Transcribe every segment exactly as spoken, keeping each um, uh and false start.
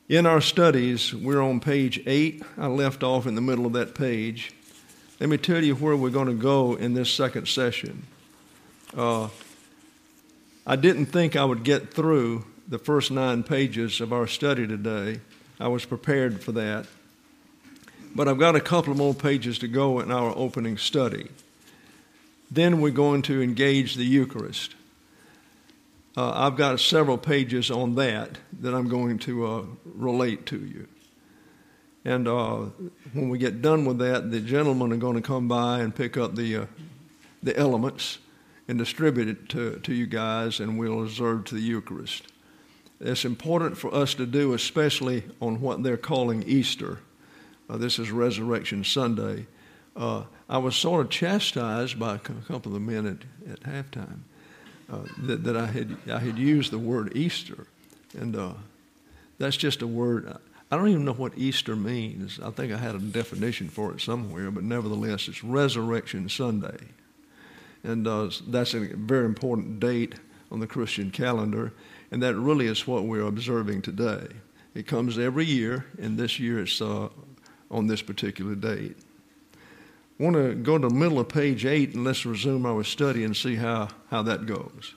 In our studies, we're on page eight. I left off in the middle of that page. Let me tell you where we're going to go in this second session. Uh, I didn't think I would get through the first nine pages of our study today. I was prepared for that. But I've got a couple more pages to go in our opening study. Then we're going to engage the Eucharist. Uh, I've got several pages on that that I'm going to uh, relate to you. And uh, when we get done with that, the gentlemen are going to come by and pick up the uh, the elements and distribute it to, to you guys, and we'll observe to the Eucharist. It's important for us to do, especially on what they're calling Easter. Uh, this is Resurrection Sunday. Uh, I was sort of chastised by a couple of the men at, at halftime. Uh, that, that I had I had used the word Easter, and uh, that's just a word. I don't even know what Easter means. I think I had a definition for it somewhere, but nevertheless, it's Resurrection Sunday, and uh, that's a very important date on the Christian calendar, and that really is what we're observing today. It comes every year, and this year it's uh, on this particular date. I want to go to the middle of page eight and let's resume our study and see how, how that goes.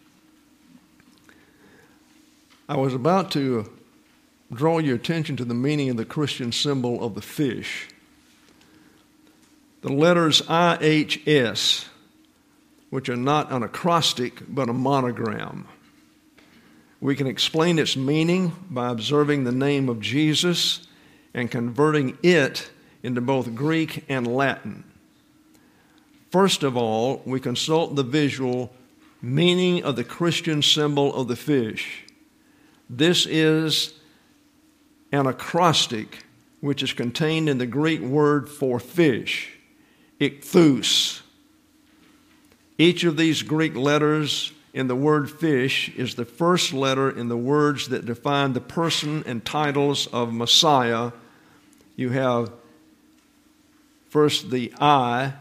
I was about to draw your attention to the meaning of the Christian symbol of the fish. The letters I H S, which are not an acrostic but a monogram. We can explain its meaning by observing the name of Jesus and converting it into both Greek and Latin. First of all, we consult the visual meaning of the Christian symbol of the fish. This is an acrostic which is contained in the Greek word for fish, ichthus. Each of these Greek letters in the word fish is the first letter in the words that define the person and titles of Messiah. You have first the I,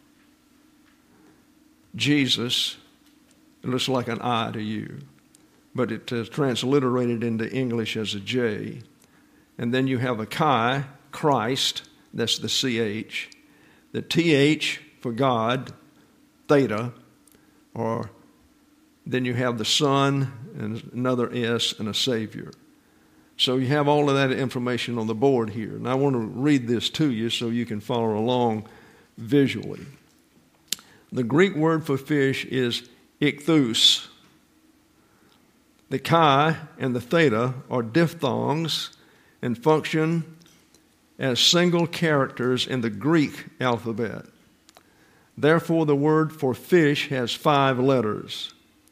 Jesus. It looks like an I to you, but it is transliterated into English as a J. And then you have a Chi, Christ, that's the C H. The T H for God, Theta, or then you have the Son and another S and a Savior. So you have all of that information on the board here. And I want to read this to you so you can follow along visually. The Greek word for fish is ichthus. The chi and the theta are diphthongs and function as single characters in the Greek alphabet. Therefore, the word for fish has five letters.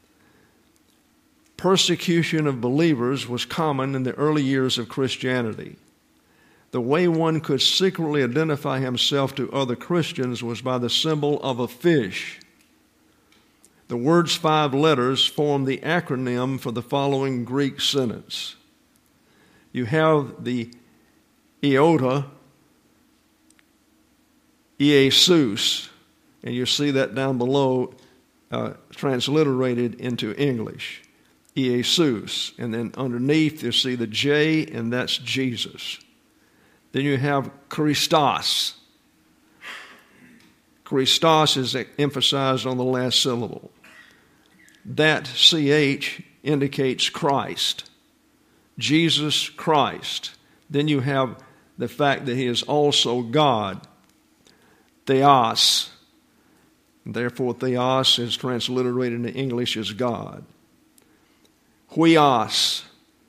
Persecution of believers was common in the early years of Christianity. The way one could secretly identify himself to other Christians was by the symbol of a fish. The word's five letters form the acronym for the following Greek sentence. You have the iota, Iesus, and you see that down below uh, transliterated into English, Iesus. And then underneath you see the J, and that's Jesus. Then you have Christos. Christos is emphasized on the last syllable. That C H indicates Christ. Jesus Christ. Then you have the fact that he is also God. Theos. Therefore, Theos is transliterated into English as God. Huios.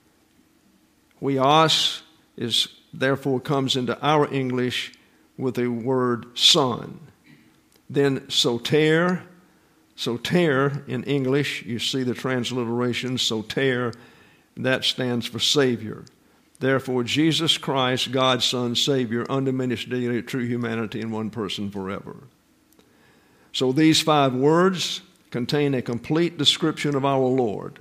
Huios is therefore comes into our English with the word son. Then soter, soter in English, you see the transliteration, soter, that stands for Savior. Therefore, Jesus Christ, God's Son, Savior, undiminished deity, true humanity in one person forever. So these five words contain a complete description of our Lord.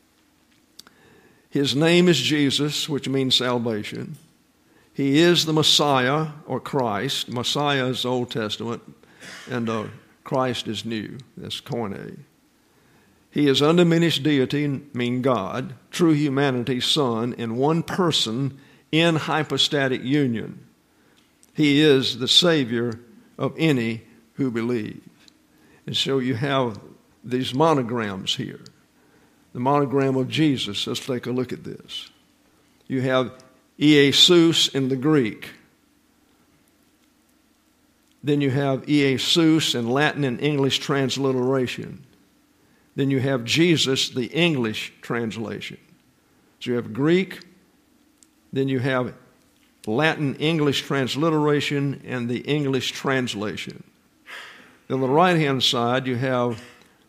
His name is Jesus, which means salvation. He is the Messiah, or Christ. Messiah is Old Testament, and uh, Christ is new. That's Koine. He is undiminished deity, meaning God, true humanity, Son, in one person in hypostatic union. He is the Savior of any who believe. And so you have these monograms here. The monogram of Jesus. Let's take a look at this. You have Iesus in the Greek. Then you have Iesus in Latin and English transliteration. Then you have Jesus, the English translation. So you have Greek, then you have Latin English transliteration and the English translation. Then on the right-hand side, you have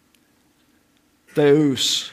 Theos,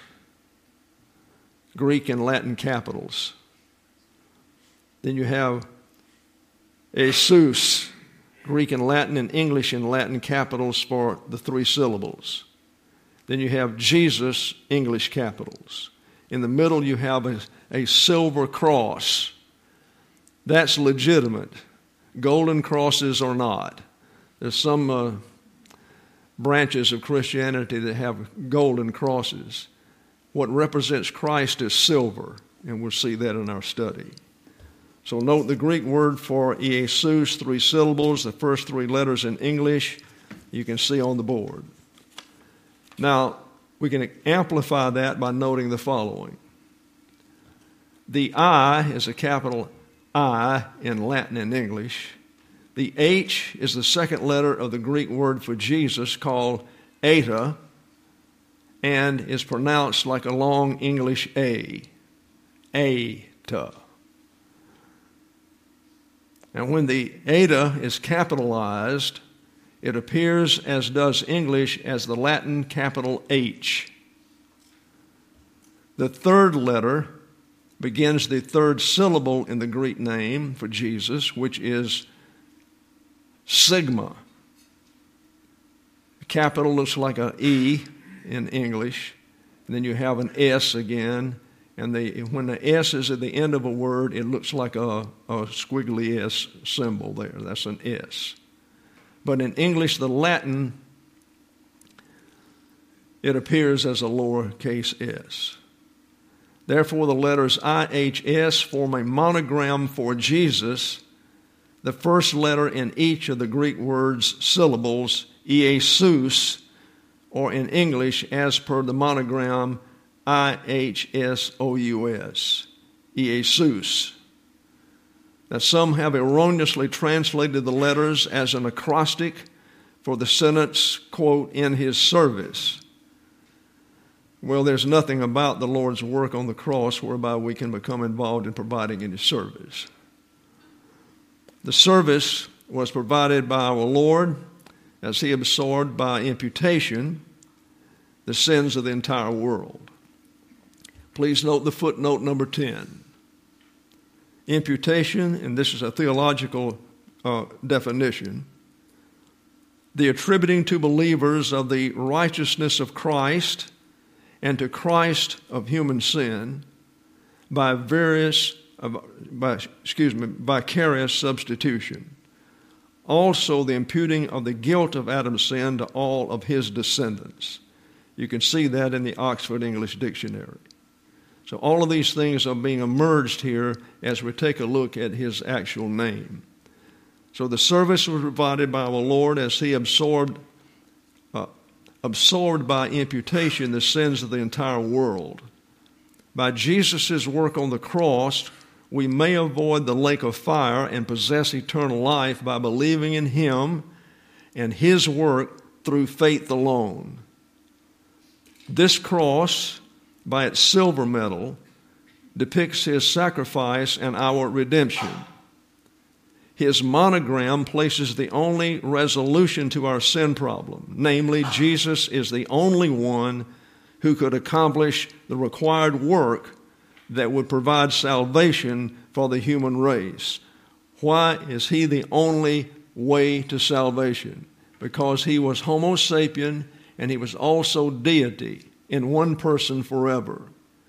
Greek and Latin capitals. Then you have Jesus, Greek and Latin and English and Latin capitals for the three syllables. Then you have Jesus, English capitals. In the middle, you have a, a silver cross. That's legitimate. Golden crosses are not. There's some uh, branches of Christianity that have golden crosses. What represents Christ is silver, and we'll see that in our study. So note the Greek word for Iesus, three syllables, the first three letters in English, you can see on the board. Now, we can amplify that by noting the following. The I is a capital I in Latin and English. The H is the second letter of the Greek word for Jesus called eta and is pronounced like a long English A. Eta. And when the eta is capitalized, it appears, as does English, as the Latin capital H. The third letter begins the third syllable in the Greek name for Jesus, which is sigma. The capital looks like an E in English, and then you have an S again, and the, when the S is at the end of a word, it looks like a, a squiggly S symbol there. That's an S. But in English, the Latin, it appears as a lowercase s. Therefore, the letters I H S form a monogram for Jesus, the first letter in each of the Greek words' syllables, Iesus, or in English, as per the monogram I H S O U S, Iesus. Now, some have erroneously translated the letters as an acrostic for the sentence, quote, in his service. Well, there's nothing about the Lord's work on the cross whereby we can become involved in providing any service. The service was provided by our Lord as he absorbed by imputation the sins of the entire world. Please note the footnote number ten. Imputation, and this is a theological uh, definition, the attributing to believers of the righteousness of Christ and to Christ of human sin by various, uh, by, excuse me, vicarious substitution. Also, the imputing of the guilt of Adam's sin to all of his descendants. You can see that in the Oxford English Dictionary. So all of these things are being emerged here as we take a look at his actual name. So the service was provided by our Lord as he absorbed, uh, absorbed by imputation the sins of the entire world. By Jesus' work on the cross, we may avoid the lake of fire and possess eternal life by believing in him and his work through faith alone. This cross, by its silver medal, depicts his sacrifice and our redemption. His monogram places the only resolution to our sin problem, namely, Jesus is the only one who could accomplish the required work that would provide salvation for the human race. Why is he the only way to salvation? Because he was Homo sapien and he was also deity in one person forever.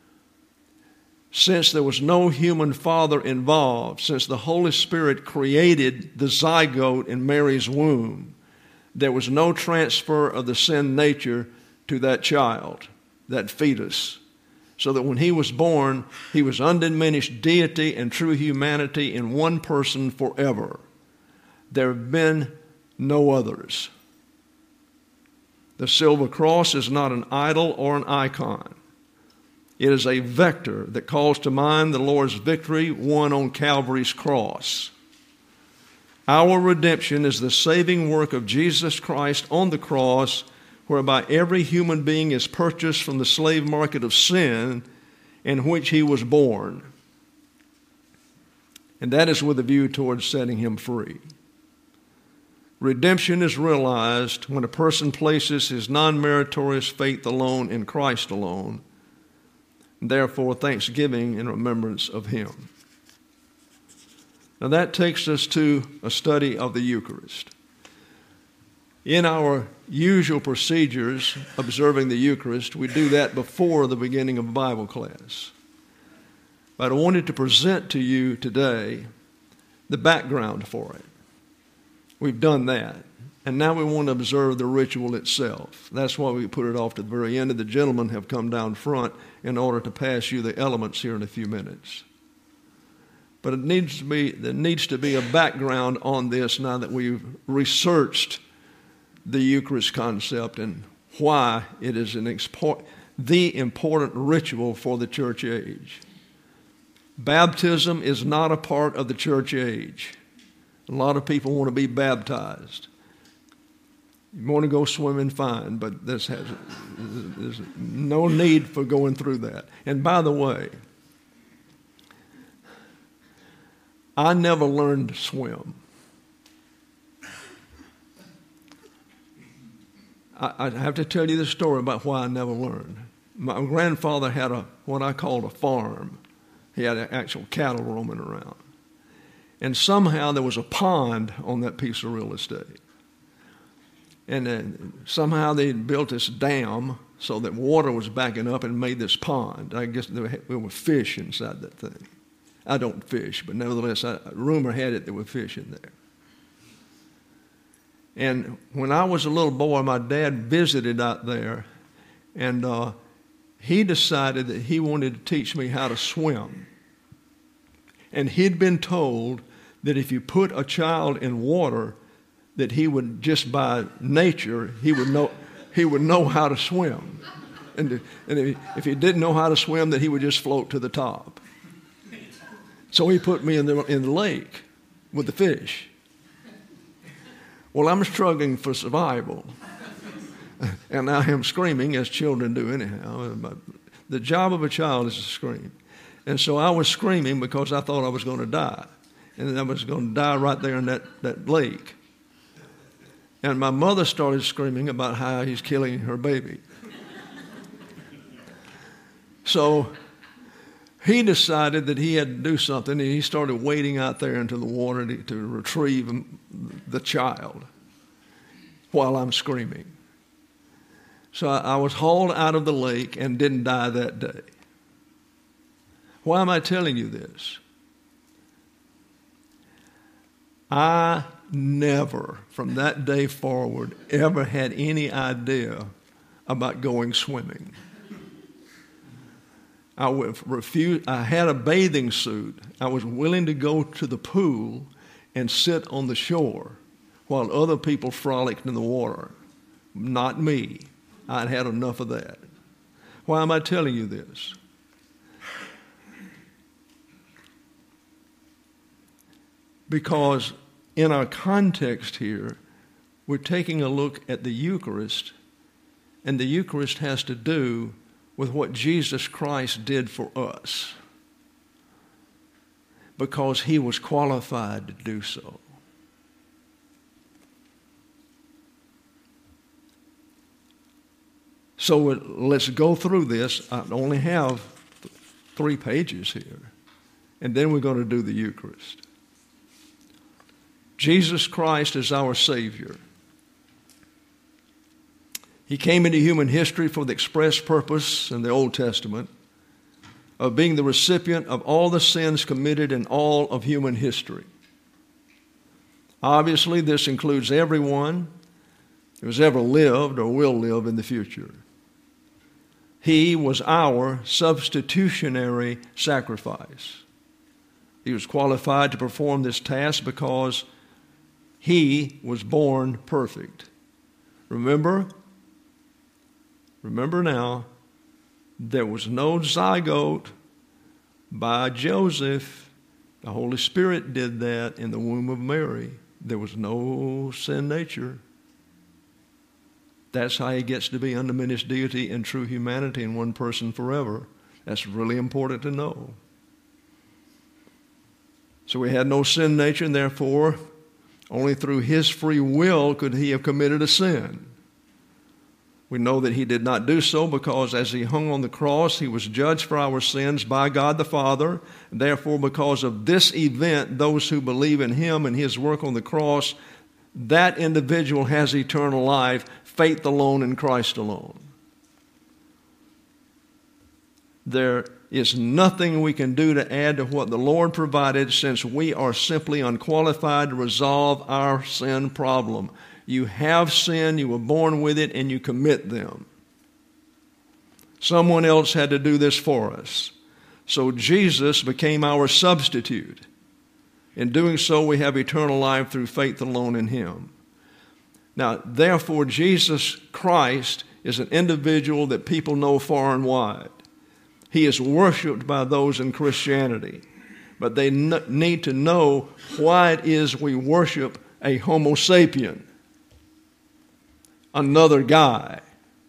Since there was no human father involved, since the Holy Spirit created the zygote in Mary's womb, there was no transfer of the sin nature to that child, that fetus. so that when he was born, he was undiminished deity and true humanity in one person forever. There have been no others. The silver cross is not an idol or an icon. It is a vector that calls to mind the Lord's victory won on Calvary's cross. Our redemption is the saving work of Jesus Christ on the cross, whereby every human being is purchased from the slave market of sin in which he was born. And that is with a view towards setting him free. Redemption is realized when a person places his non-meritorious faith alone in Christ alone, and therefore thanksgiving in remembrance of him. Now that takes us to a study of the Eucharist. In our usual procedures observing the Eucharist, we do that before the beginning of Bible class. But I wanted to present to you today the background for it. We've done that. And now we want to observe the ritual itself. That's why we put it off to the very end, and the gentlemen have come down front in order to pass you the elements here in a few minutes. But it needs to be, there needs to be a background on this now that we've researched the Eucharist concept and why it is an export, the important ritual for the church age. Baptism is not a part of the church age. A lot of people want to be baptized. You want to go swimming, fine, but this has, there's no need for going through that. And by the way, I never learned to swim. I, I have to tell you the story about why I never learned. My grandfather had a what I called a farm. He had actual cattle roaming around. And somehow there was a pond on that piece of real estate. And then somehow they had built this dam so that water was backing up and made this pond. I guess there were fish inside that thing. I don't fish, but nevertheless, I, rumor had it there were fish in there. And when I was a little boy, my dad visited out there, and uh, he decided that he wanted to teach me how to swim. And he'd been told that if you put a child in water, that he would, just by nature, he would know he would know how to swim. And, and if, if he didn't know how to swim, that he would just float to the top. So he put me in the in the lake with the fish. Well, I'm struggling for survival. And I am screaming, as children do anyhow. The job of a child is to scream. And so I was screaming because I thought I was going to die. And I was going to die right there in that, that lake. And my mother started screaming about how he's killing her baby. So he decided that he had to do something, and he started wading out there into the water to, to retrieve the child while I'm screaming. So I, I was hauled out of the lake and didn't die that day. Why am I telling you this? I never, from that day forward, ever had any idea about going swimming. I would refuse. I had a bathing suit. I was willing to go to the pool and sit on the shore while other people frolicked in the water. Not me. I'd had enough of that. Why am I telling you this? Because in our context here, we're taking a look at the Eucharist, and the Eucharist has to do with what Jesus Christ did for us, because he was qualified to do so. So let's go through this. I only have three pages here, and then we're going to do the Eucharist. Jesus Christ is our Savior. He came into human history for the express purpose in the Old Testament of being the recipient of all the sins committed in all of human history. Obviously, this includes everyone who has ever lived or will live in the future. He was our substitutionary sacrifice. He was qualified to perform this task because he was born perfect. Remember, remember now, there was no zygote by Joseph. The Holy Spirit did that in the womb of Mary. There was no sin nature. That's how he gets to be undiminished deity and true humanity in one person forever. That's really important to know. So we had no sin nature, and therefore, only through his free will could he have committed a sin. We know that he did not do so because as he hung on the cross, he was judged for our sins by God the Father. Therefore, because of this event, those who believe in him and his work on the cross, that individual has eternal life, faith alone in Christ alone. There is nothing we can do to add to what the Lord provided, since we are simply unqualified to resolve our sin problem. You have sin, you were born with it, and you commit them. Someone else had to do this for us. So Jesus became our substitute. In doing so, we have eternal life through faith alone in him. Now, therefore, Jesus Christ is an individual that people know far and wide. He is worshiped by those in Christianity, but they n- need to know why it is we worship a Homo sapien, another guy.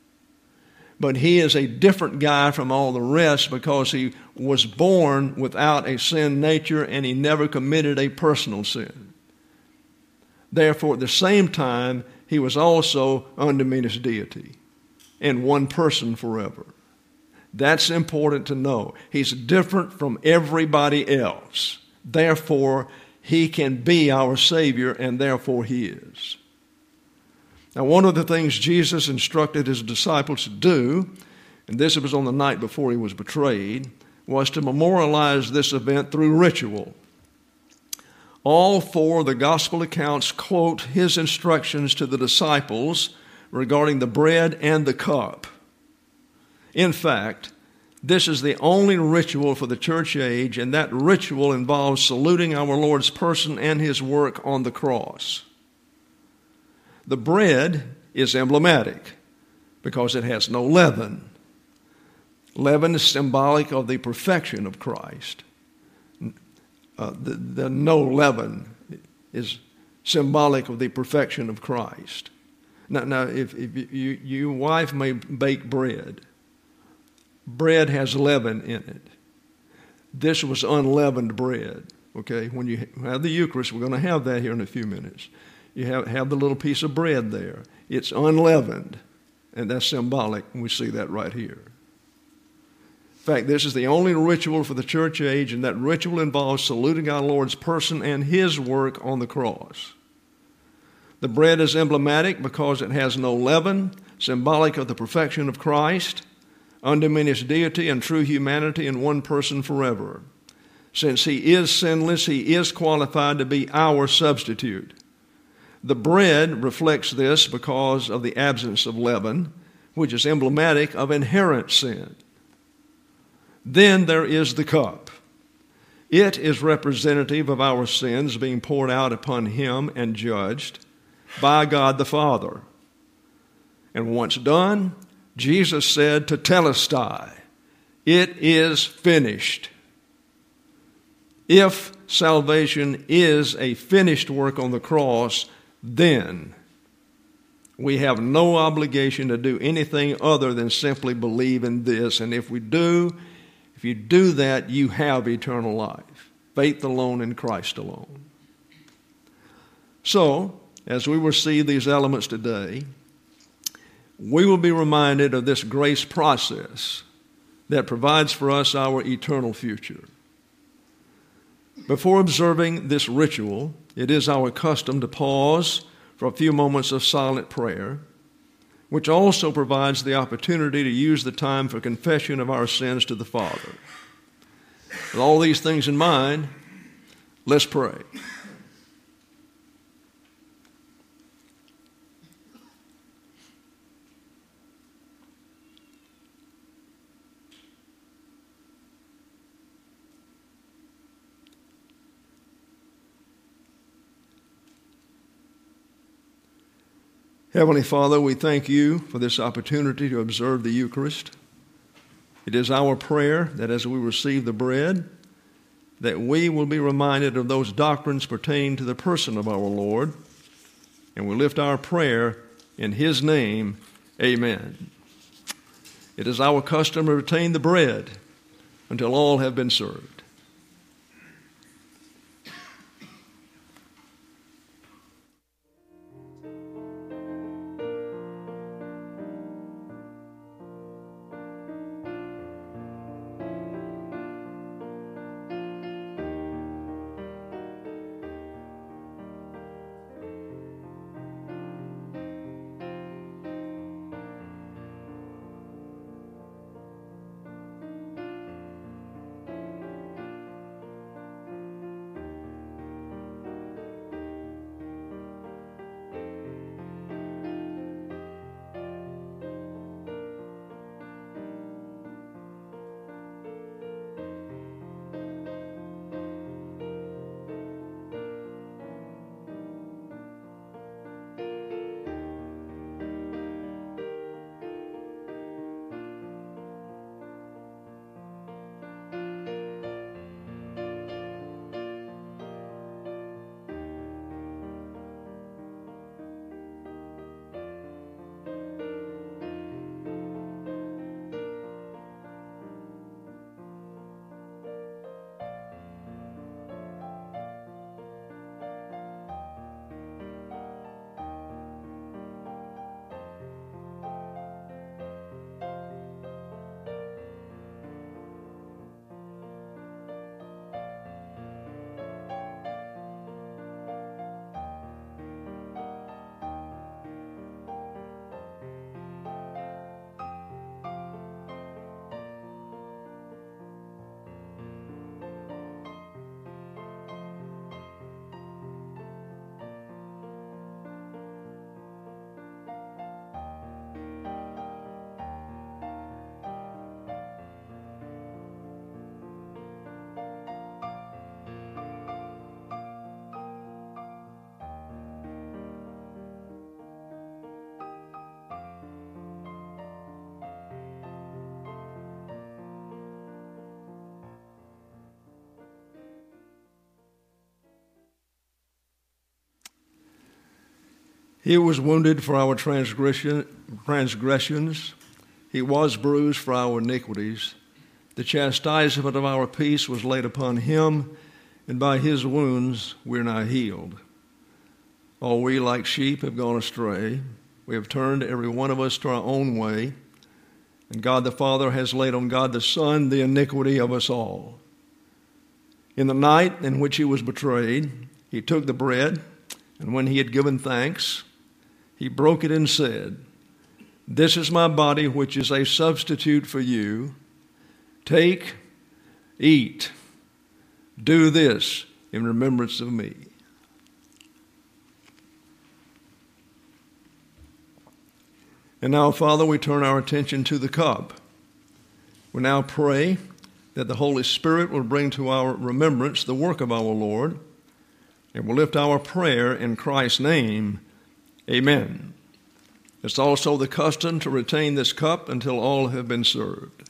But he is a different guy from all the rest because he was born without a sin nature and he never committed a personal sin. Therefore, at the same time, he was also undiminished deity in one person forever. That's important to know. He's different from everybody else. Therefore, he can be our Savior, and therefore he is. Now, one of the things Jesus instructed his disciples to do, and this was on the night before he was betrayed, was to memorialize this event through ritual. All four of the gospel accounts quote his instructions to the disciples regarding the bread and the cup. In fact, this is the only ritual for the church age, and that ritual involves saluting our Lord's person and his work on the cross. The bread is emblematic because it has no leaven. Leaven is symbolic of the perfection of Christ. Uh, the, the no leaven is symbolic of the perfection of Christ. Now, now if, if you, your wife may bake bread, bread has leaven in it. This was unleavened bread. Okay, when you have the Eucharist, we're going to have that here in a few minutes. You have, have the little piece of bread there. It's unleavened, and that's symbolic, and we see that right here. In fact, this is the only ritual for the church age, and that ritual involves saluting our Lord's person and his work on the cross. The bread is emblematic because it has no leaven, symbolic of the perfection of Christ, undiminished deity and true humanity in one person forever. Since he is sinless, he is qualified to be our substitute. The bread reflects this because of the absence of leaven, which is emblematic of inherent sin. Then there is the cup. It is representative of our sins being poured out upon him and judged by God the Father. And once done, Jesus said to Telestai, "It is finished." If salvation is a finished work on the cross, then we have no obligation to do anything other than simply believe in this. And if we do, if you do that, you have eternal life. Faith alone in Christ alone. So, as we receive these elements today, we will be reminded of this grace process that provides for us our eternal future. Before observing this ritual, it is our custom to pause for a few moments of silent prayer, which also provides the opportunity to use the time for confession of our sins to the Father. With all these things in mind, let's pray. Heavenly Father, we thank you for this opportunity to observe the Eucharist. It is our prayer that as we receive the bread, that we will be reminded of those doctrines pertaining to the person of our Lord, and we lift our prayer in his name. Amen. It is our custom to retain the bread until all have been served. He was wounded for our transgression, transgressions. He was bruised for our iniquities. The chastisement of our peace was laid upon him, and by his wounds we are now healed. All we like sheep have gone astray. We have turned every one of us to our own way, and God the Father has laid on God the Son the iniquity of us all. In the night in which he was betrayed, he took the bread, and when he had given thanks, he broke it and said, "This is my body, which is a substitute for you. Take, eat, do this in remembrance of me." And now, Father, we turn our attention to the cup. We now pray that the Holy Spirit will bring to our remembrance the work of our Lord, and will lift our prayer in Christ's name. Amen. It's also the custom to retain this cup until all have been served.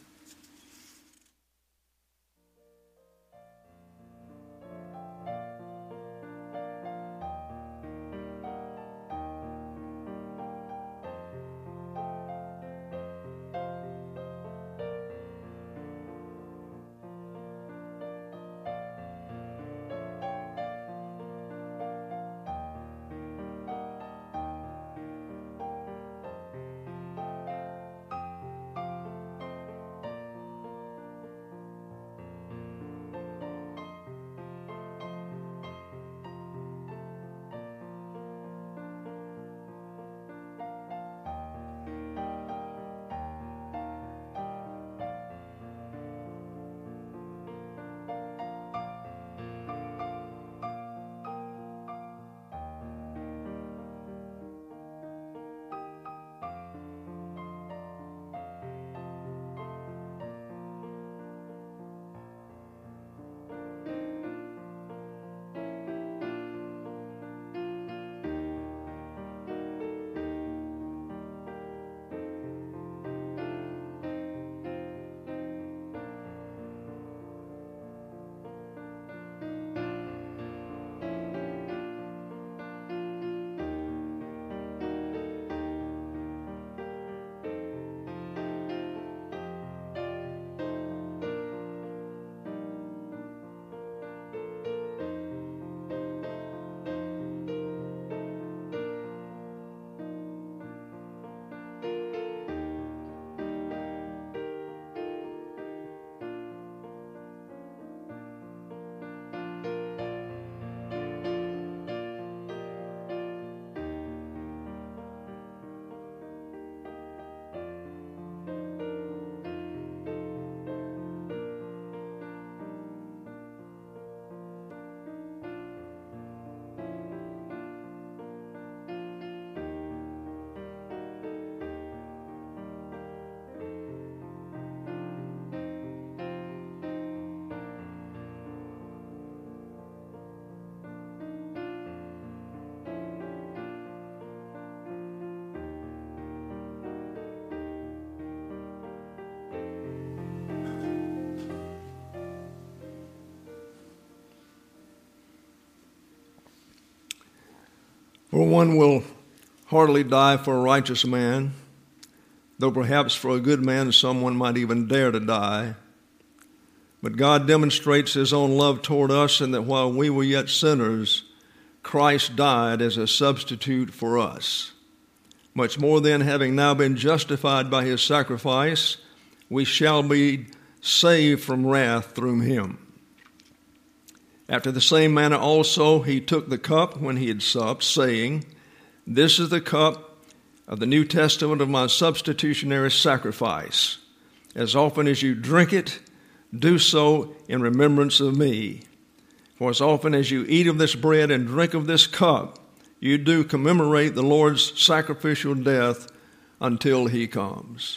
For one will hardly die for a righteous man, though perhaps for a good man someone might even dare to die. But God demonstrates his own love toward us in that while we were yet sinners, Christ died as a substitute for us. Much more then, having now been justified by his sacrifice, we shall be saved from wrath through him. After the same manner also he took the cup when he had supped, saying, "This is the cup of the New Testament of my substitutionary sacrifice. As often as you drink it, do so in remembrance of me. For as often as you eat of this bread and drink of this cup, you do commemorate the Lord's sacrificial death until he comes."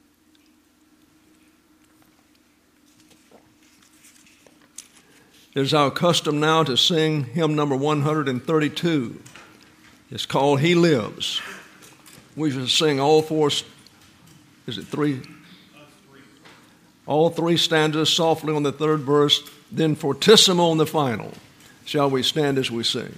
It is our custom now to sing hymn number one hundred thirty-two. It's called "He Lives." We should sing all four, is it three? All three stanzas softly on the third verse, then fortissimo on the final. Shall we stand as we sing?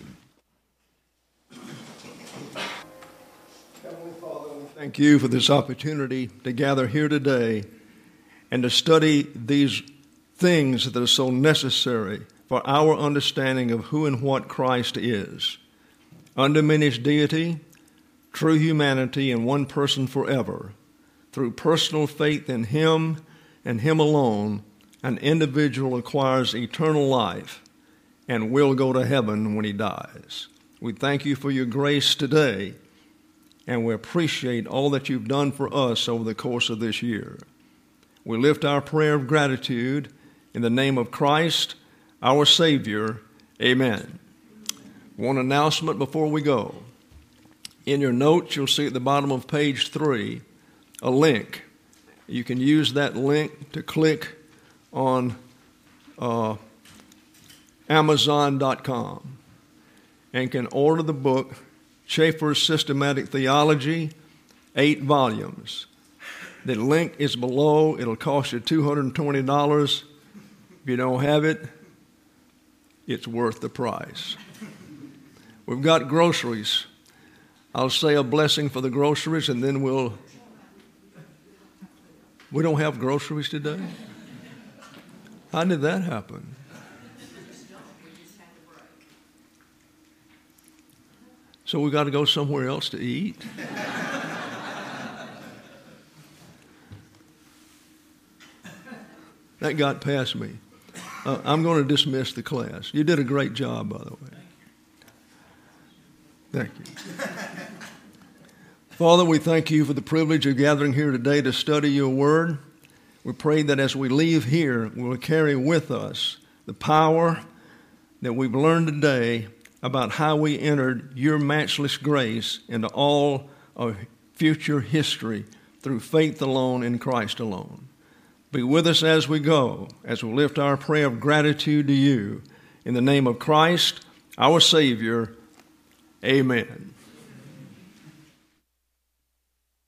Heavenly Father, we thank you for this opportunity to gather here today and to study these things that are so necessary for our understanding of who and what Christ is. Undiminished deity, true humanity, and one person forever. Through personal faith in him and him alone, an individual acquires eternal life and will go to heaven when he dies. We thank you for your grace today, and we appreciate all that you've done for us over the course of this year. We lift our prayer of gratitude in the name of Christ, our Savior. Amen. One announcement before we go. In your notes, you'll see at the bottom of page three a link. You can use that link to click on uh, Amazon dot com and can order the book, Chafer's Systematic Theology, eight volumes. The link is below. It'll cost you two hundred twenty dollars. If you don't have it, it's worth the price. We've got groceries. I'll say a blessing for the groceries, and then we'll... We don't have groceries today? How did that happen? So we got to go somewhere else to eat? That got past me. Uh, I'm going to dismiss the class. You did a great job, by the way. Thank you. Father, we thank you for the privilege of gathering here today to study your word. We pray that as we leave here, we will carry with us the power that we've learned today about how we entered your matchless grace into all of future history through faith alone in Christ alone. Be with us as we go, as we lift our prayer of gratitude to you. In the name of Christ, our Savior, amen.